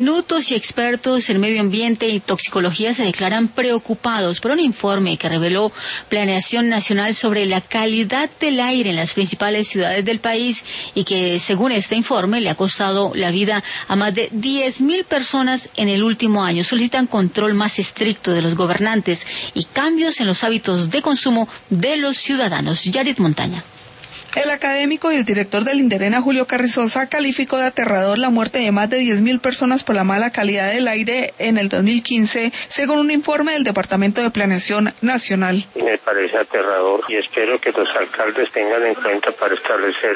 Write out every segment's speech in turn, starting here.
Minutos y expertos en medio ambiente y toxicología se declaran preocupados por un informe que reveló Planeación Nacional sobre la calidad del aire en las principales ciudades del país y que, según este informe, le ha costado la vida a más de 10.000 personas en el último año. Solicitan control más estricto de los gobernantes y cambios en los hábitos de consumo de los ciudadanos. Yarit Montaña. El académico y el director del INDERENA, Julio Carrizosa, calificó de aterrador la muerte de más de 10.000 personas por la mala calidad del aire en el 2015, según un informe del Departamento de Planeación Nacional. Me parece aterrador y espero que los alcaldes tengan en cuenta para establecer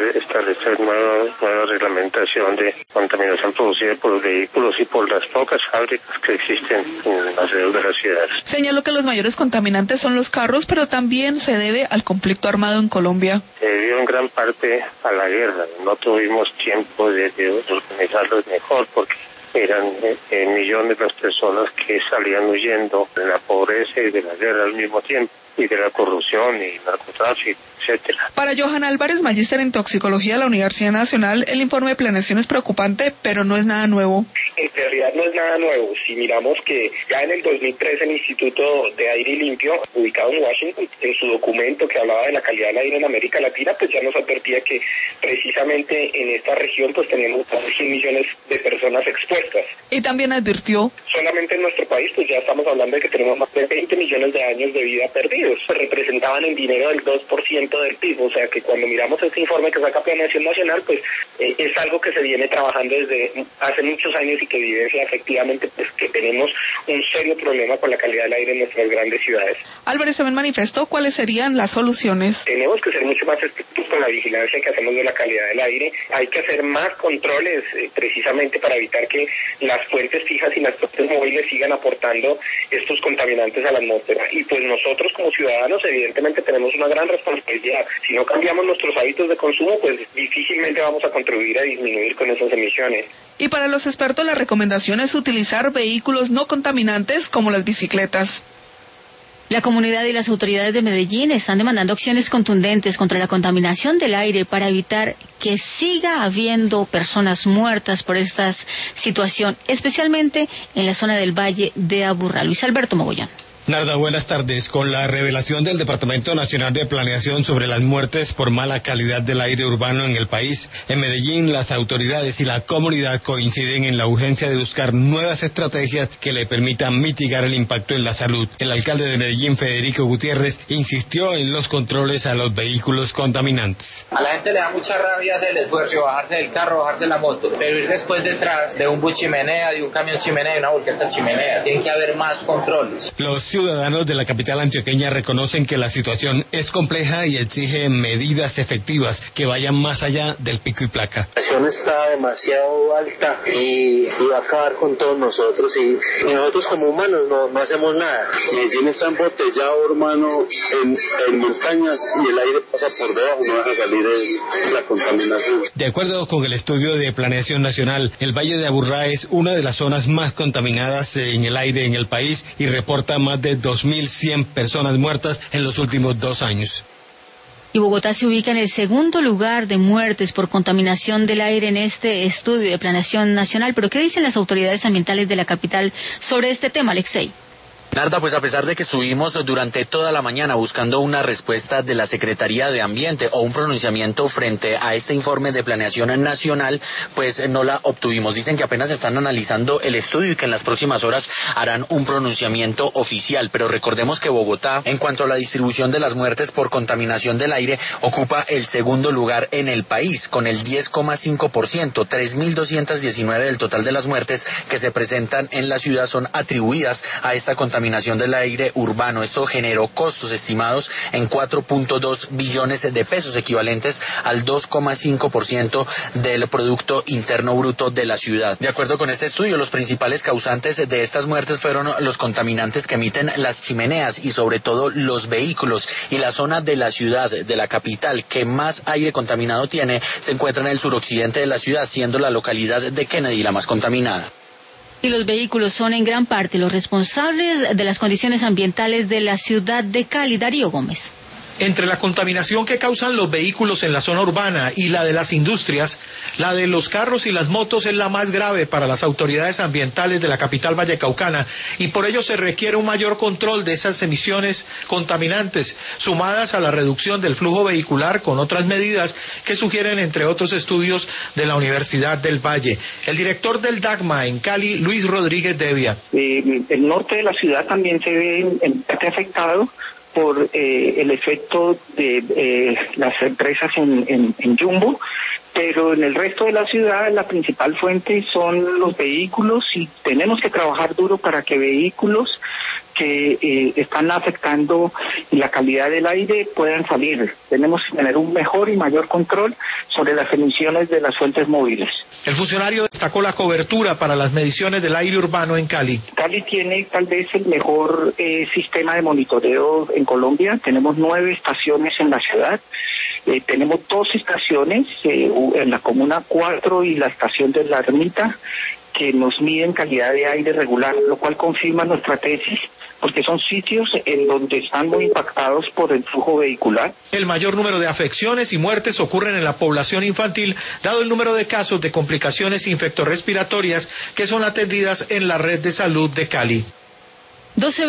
nueva reglamentación de contaminación producida por los vehículos y por las pocas fábricas que existen en alrededor de las ciudades. Señaló que los mayores contaminantes son los carros, pero también se debe al conflicto armado en Colombia. Se debió en gran parte a la guerra. No tuvimos tiempo de organizarlos mejor porque eran millones las personas que salían huyendo de la pobreza y de la guerra al mismo tiempo, y de la corrupción y narcotráfico, etcétera. Para Johan Álvarez, magíster en toxicología de la Universidad Nacional, el informe de planeación es preocupante, pero no es nada nuevo. En realidad no es nada nuevo. Si miramos que ya en el 2003 el Instituto de Aire Limpio, ubicado en Washington, en su documento que hablaba de la calidad del aire en América Latina, pues ya nos advertía que precisamente en esta región pues teníamos casi 100 millones de personas expuestas. Y también advirtió: solamente en nuestro país pues ya estamos hablando de que tenemos más de 20 millones de años de vida perdidos. Representaban en dinero el 2% del PIB, o sea que cuando miramos este informe que saca Planeación Nacional, pues es algo que se viene trabajando desde hace muchos años y que evidencia efectivamente pues que tenemos un serio problema con la calidad del aire en nuestras grandes ciudades. Álvarez también manifestó cuáles serían las soluciones. Tenemos que ser mucho más estrictos con la vigilancia que hacemos de la calidad del aire. Hay que hacer más controles precisamente para evitar que las fuentes fijas y las fuentes móviles sigan aportando estos contaminantes a la atmósfera. Y pues nosotros como ciudadanos evidentemente tenemos una gran responsabilidad. Si no cambiamos nuestros hábitos de consumo, pues difícilmente vamos a contribuir a disminuir con esas emisiones. Y para los expertos la recomendación es utilizar vehículos no contaminantes como las bicicletas. La comunidad y las autoridades de Medellín están demandando acciones contundentes contra la contaminación del aire para evitar que siga habiendo personas muertas por esta situación, especialmente en la zona del Valle de Aburrá. Luis Alberto Mogollón. Narda, buenas tardes. Con la revelación del Departamento Nacional de Planeación sobre las muertes por mala calidad del aire urbano en el país, en Medellín las autoridades y la comunidad coinciden en la urgencia de buscar nuevas estrategias que le permitan mitigar el impacto en la salud. El alcalde de Medellín, Federico Gutiérrez, insistió en los controles a los vehículos contaminantes. A la gente le da mucha rabia hacer el esfuerzo, bajarse del carro, bajarse de la moto, pero ir después detrás de un bus chimenea, de un camión chimenea, de una volqueta chimenea. Tiene que haber más controles. Los ciudadanos de la capital antioqueña reconocen que la situación es compleja y exige medidas efectivas que vayan más allá del pico y placa. La situación está demasiado alta y va a acabar con todos nosotros y nosotros como humanos no hacemos nada. Medellín está embotellado, hermano, en montañas y el aire pasa por debajo, no deja salir la contaminación. De acuerdo con el estudio de Planeación Nacional, el Valle de Aburrá es una de las zonas más contaminadas en el aire en el país y reporta más de 2.100 personas muertas en los últimos 2 años. Y Bogotá se ubica en el segundo lugar de muertes por contaminación del aire en este estudio de Planeación Nacional. Pero ¿qué dicen las autoridades ambientales de la capital sobre este tema, Alexei? Narda, pues a pesar de que estuvimos durante toda la mañana buscando una respuesta de la Secretaría de Ambiente o un pronunciamiento frente a este informe de Planeación Nacional, pues no la obtuvimos. Dicen que apenas están analizando el estudio y que en las próximas horas harán un pronunciamiento oficial. Pero recordemos que Bogotá, en cuanto a la distribución de las muertes por contaminación del aire, ocupa el segundo lugar en el país, con el 10,5%. 3.219 del total de las muertes que se presentan en la ciudad son atribuidas a esta contaminación del aire urbano. Esto generó costos estimados en 4.2 billones de pesos, equivalentes al 2,5% del Producto Interno Bruto de la ciudad. De acuerdo con este estudio, los principales causantes de estas muertes fueron los contaminantes que emiten las chimeneas y sobre todo los vehículos. Y la zona de la ciudad, de la capital, que más aire contaminado tiene, se encuentra en el suroccidente de la ciudad, siendo la localidad de Kennedy la más contaminada. Y los vehículos son en gran parte los responsables de las condiciones ambientales de la ciudad de Cali. Darío Gómez. Entre la contaminación que causan los vehículos en la zona urbana y la de las industrias, la de los carros y las motos es la más grave para las autoridades ambientales de la capital vallecaucana y por ello se requiere un mayor control de esas emisiones contaminantes, sumadas a la reducción del flujo vehicular con otras medidas que sugieren entre otros estudios de la Universidad del Valle. El director del DACMA en Cali, Luis Rodríguez Devia. El norte de la ciudad también se ve en parte afectado por el efecto de las empresas en Jumbo, pero en el resto de la ciudad la principal fuente son los vehículos y tenemos que trabajar duro para que vehículos que están afectando la calidad del aire puedan salir. Tenemos que tener un mejor y mayor control sobre las emisiones de las fuentes móviles. El funcionario destacó la cobertura para las mediciones del aire urbano en Cali. Cali tiene tal vez el mejor sistema de monitoreo en Colombia. Tenemos 9 estaciones en la ciudad. Tenemos 2 estaciones, en la Comuna 4 y la estación de La Ermita, que nos miden calidad de aire regular, lo cual confirma nuestra tesis, porque son sitios en donde están muy impactados por el flujo vehicular. El mayor número de afecciones y muertes ocurren en la población infantil, dado el número de casos de complicaciones infectorrespiratorias que son atendidas en la red de salud de Cali.